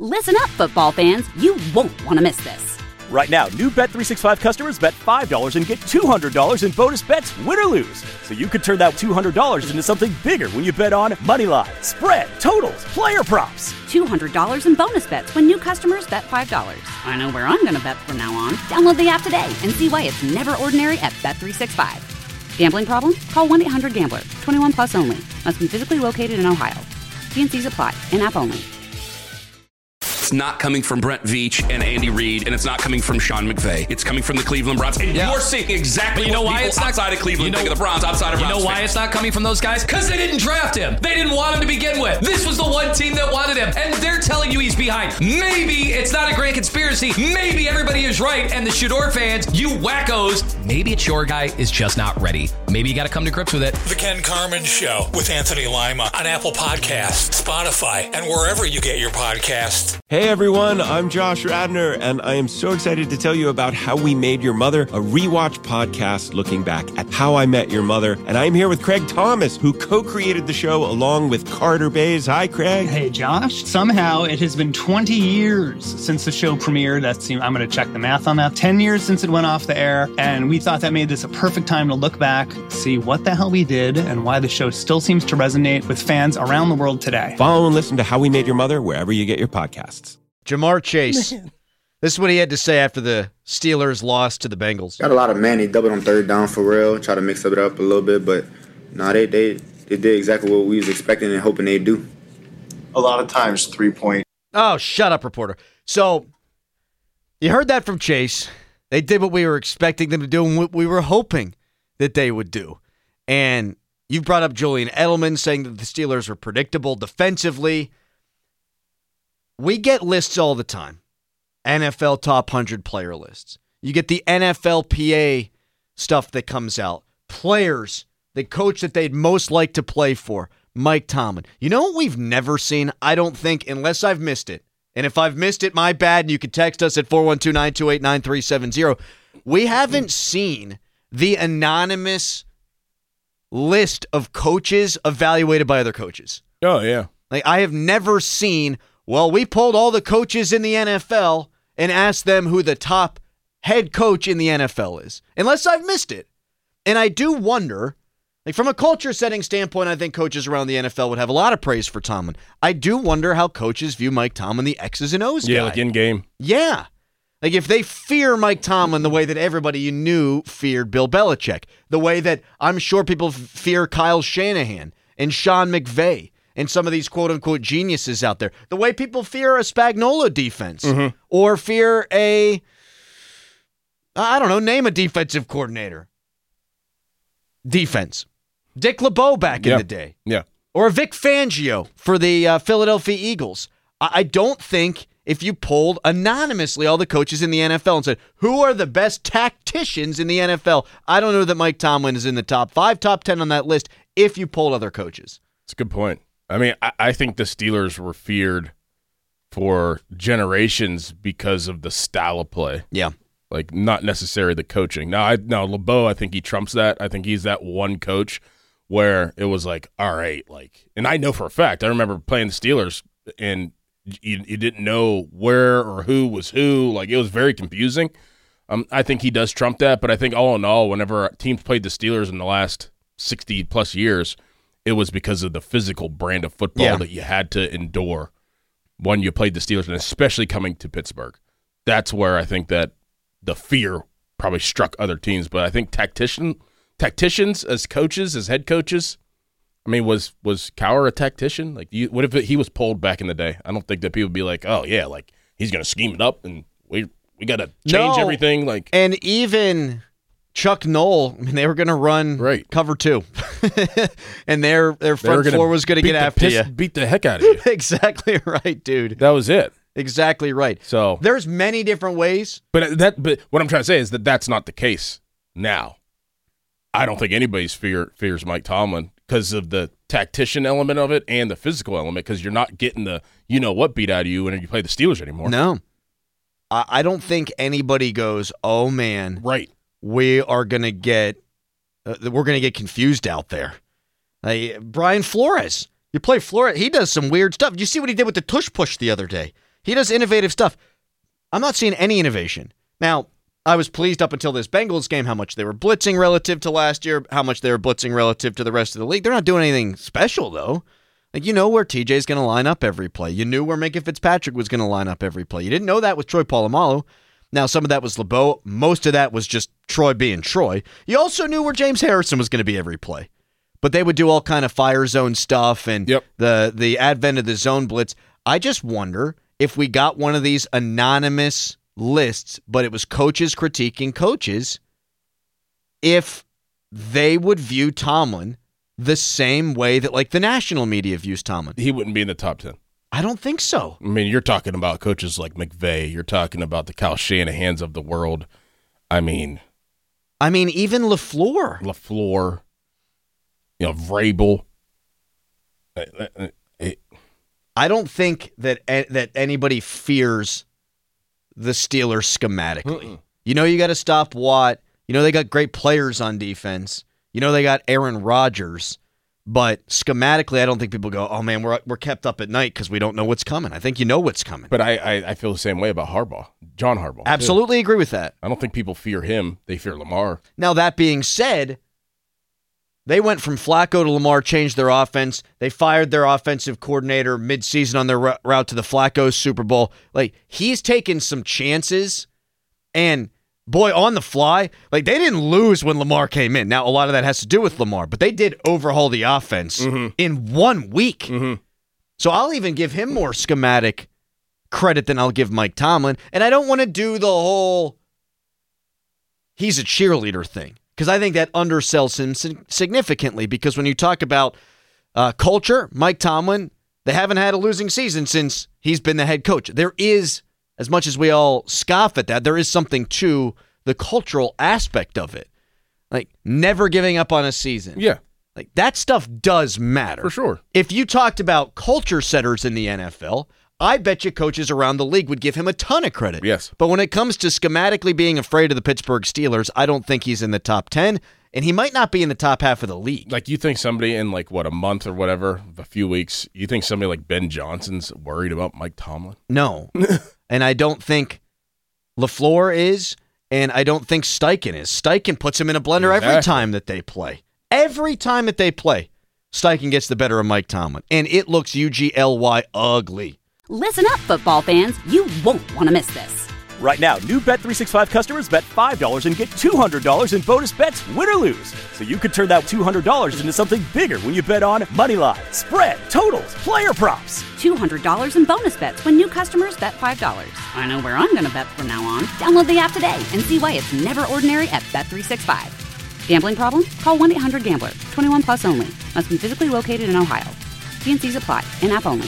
Listen up, football fans. You won't want to miss this. Right now, new Bet365 customers bet $5 and get $200 in bonus bets, win or lose. So you could turn that $200 into something bigger when you bet on money line, spread, totals, player props. $200 in bonus bets when new customers bet $5. I know where I'm going to bet from now on. Download the app today and see why it's never ordinary at Bet365. Gambling problem? Call 1-800-GAMBLER. 21 plus only. Must be physically located in Ohio. T&Cs apply. In-app only. It's not coming from Brent Veach and Andy Reid, and it's not coming from Sean McVay. It's coming from the Cleveland Browns. And you're seeing exactly what people outside of Cleveland think of the Browns, outside of Browns. You know why it's not coming from those guys? Because they didn't draft him. They didn't want him to begin with. This was the one team that wanted him, and they're telling you he's behind. Maybe it's not a grand conspiracy. Maybe everybody is right, and the Shador fans, you wackos, maybe it's your guy is just not ready. Maybe you got to come to grips with it. The Ken Carman Show with Anthony Lima on Apple Podcasts, Spotify, and wherever you get your podcasts. Hey everyone, I'm Josh Radner, and I am so excited to tell you about How We Made Your Mother, a rewatch podcast looking back at How I Met Your Mother. And I'm here with Craig Thomas, who co-created the show along with Carter Bays. Hi, Craig. Hey, Josh. Somehow it has been 20 years since the show premiered. I'm going to check the math on that. 10 years since it went off the air, and we thought that made this a perfect time to look back, see what the hell we did, and why the show still seems to resonate with fans around the world today. Follow and listen to How We Made Your Mother wherever you get your podcasts. Jamar Chase. Man. This is what he had to say after the Steelers lost to the Bengals. Got a lot of man. He doubled on third down for real. Try to mix it up a little bit, but they did exactly what we was expecting and hoping they'd do. A lot of times 3-point. Oh, shut up, reporter. So you heard that from Chase. They did what we were expecting them to do and what we were hoping that they would do. And you brought up Julian Edelman saying that the Steelers were predictable defensively. We get lists all the time. NFL top 100 player lists. You get the NFLPA stuff that comes out. Players, the coach that they'd most like to play for, Mike Tomlin. You know what we've never seen? I don't think, unless I've missed it. And if I've missed it, my bad, and you can text us at 412-928-9370. We haven't seen the anonymous list of coaches evaluated by other coaches. Oh, yeah. Like, I have never seen, well, we pulled all the coaches in the NFL and asked them who the top head coach in the NFL is, unless I've missed it. And I do wonder, like from a culture-setting standpoint, I think coaches around the NFL would have a lot of praise for Tomlin. I do wonder how coaches view Mike Tomlin, the X's and O's guy. Yeah, like in-game. Yeah. Like if they fear Mike Tomlin the way that everybody you knew feared Bill Belichick, the way that I'm sure people fear Kyle Shanahan and Sean McVay, and some of these quote-unquote geniuses out there. The way people fear a Spagnuolo defense or fear name a defensive coordinator. Defense. Dick LeBeau back in the day. Yeah. Or Vic Fangio for the Philadelphia Eagles. I don't think if you polled anonymously all the coaches in the NFL and said, who are the best tacticians in the NFL? I don't know that Mike Tomlin is in the top 5, top 10 on that list if you polled other coaches. That's a good point. I mean, I think the Steelers were feared for generations because of the style of play. Yeah. Like, not necessarily the coaching. Now, LeBeau, I think he trumps that. I think he's that one coach where it was like, all right, like, and I know for a fact, I remember playing the Steelers, and you didn't know where or who was who. Like, it was very confusing. I think he does trump that, but I think all in all, whenever teams played the Steelers in the last 60-plus years, it was because of the physical brand of football that you had to endure when you played the Steelers, and especially coming to Pittsburgh. That's where I think that the fear probably struck other teams. But I think tacticians as coaches, as head coaches, I mean, was Cowher a tactician? Like, what if he was pulled back in the day? I don't think that people would be like, oh, yeah, like, he's going to scheme it up, and we got to change everything. Like, and even Chuck Noll, I mean, they were going to run cover 2. And their front four was going to get after you. Beat the heck out of you. Exactly right, dude. That was it. Exactly right. So there's many different ways. But what I'm trying to say is that that's not the case now. I don't think anybody's fears Mike Tomlin because of the tactician element of it and the physical element, because you're not getting the what beat out of you when you play the Steelers anymore. No. I don't think anybody goes, oh, man. Right. We are going to get confused out there. Brian Flores. You play Flores. He does some weird stuff. You see what he did with the tush push the other day. He does innovative stuff. I'm not seeing any innovation. Now, I was pleased up until this Bengals game how much they were blitzing relative to last year, how much they were blitzing relative to the rest of the league. They're not doing anything special, though. Like, you know where TJ's going to line up every play. You knew where Minka Fitzpatrick was going to line up every play. You didn't know that with Troy Polamalu. Now, some of that was LeBeau. Most of that was just Troy being Troy. You also knew where James Harrison was going to be every play. But they would do all kind of fire zone stuff and the advent of the zone blitz. I just wonder if we got one of these anonymous lists, but it was coaches critiquing coaches, if they would view Tomlin the same way that like the national media views Tomlin. He wouldn't be in the top 10. I don't think so. I mean, you're talking about coaches like McVay. You're talking about the Kyle Shanahans of the world. I mean, even LaFleur. Vrabel. I don't think that anybody fears the Steelers schematically. Mm-mm. You know, you got to stop Watt. You know, they got great players on defense. You know, they got Aaron Rodgers. But schematically, I don't think people go, oh, man, we're kept up at night because we don't know what's coming. I think you know what's coming. But I feel the same way about Harbaugh, John Harbaugh. Absolutely agree with that. I don't think people fear him. They fear Lamar. Now, that being said, they went from Flacco to Lamar, changed their offense. They fired their offensive coordinator midseason on their route to the Flacco Super Bowl. Like, he's taken some chances, and boy, on the fly, like they didn't lose when Lamar came in. Now, a lot of that has to do with Lamar, but they did overhaul the offense in 1 week. Mm-hmm. So I'll even give him more schematic credit than I'll give Mike Tomlin. And I don't want to do the whole he's a cheerleader thing, because I think that undersells him significantly, because when you talk about culture, Mike Tomlin, they haven't had a losing season since he's been the head coach. There is, as much as we all scoff at that, there is something to the cultural aspect of it. Like, never giving up on a season. Yeah. Like, that stuff does matter. For sure. If you talked about culture setters in the NFL, I bet you coaches around the league would give him a ton of credit. Yes. But when it comes to schematically being afraid of the Pittsburgh Steelers, I don't think he's in the top 10, and he might not be in the top half of the league. Like, you think somebody in, like, what, a month or whatever, a few weeks, you think somebody like Ben Johnson's worried about Mike Tomlin? No. And I don't think LaFleur is, and I don't think Steichen is. Steichen puts him in a blender every time that they play. Every time that they play, Steichen gets the better of Mike Tomlin, and it looks UGLY ugly. Listen up, football fans. You won't want to miss this. Right now, new Bet365 customers bet $5 and get $200 in bonus bets, win or lose. So you could turn that $200 into something bigger when you bet on money line, spread, totals, player props. $200 in bonus bets when new customers bet $5. I know where I'm going to bet from now on. Download the app today and see why it's never ordinary at Bet365. Gambling problem? Call 1-800-GAMBLER. 21 plus only. Must be physically located in Ohio. T&Cs apply. In-app only.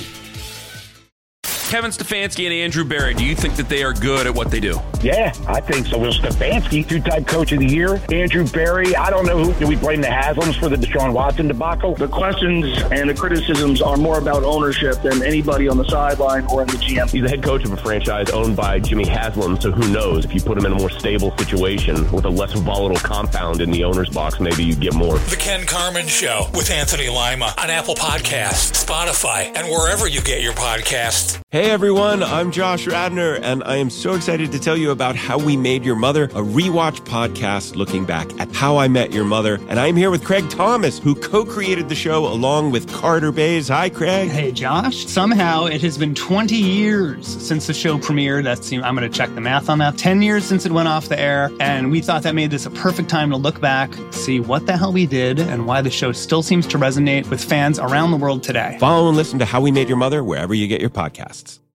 Kevin Stefanski and Andrew Berry, do you think that they are good at what they do? Yeah, I think so. Well, Stefanski, two-time coach of the year. Andrew Berry, I don't know who. Do we blame the Haslams for the Deshaun Watson debacle? The questions and the criticisms are more about ownership than anybody on the sideline or in the GM. He's the head coach of a franchise owned by Jimmy Haslam, so who knows? If you put him in a more stable situation with a less volatile compound in the owner's box, maybe you get more. The Ken Carman Show with Anthony Lima on Apple Podcasts, Spotify, and wherever you get your podcasts. Hey everyone, I'm Josh Radnor, and I am so excited to tell you about How We Made Your Mother, a rewatch podcast looking back at How I Met Your Mother. And I'm here with Craig Thomas, who co-created the show along with Carter Bays. Hi, Craig. Hey, Josh. Somehow it has been 20 years since the show premiered. I'm going to check the math on that. 10 years since it went off the air, and we thought that made this a perfect time to look back, see what the hell we did, and why the show still seems to resonate with fans around the world today. Follow and listen to How We Made Your Mother wherever you get your podcasts.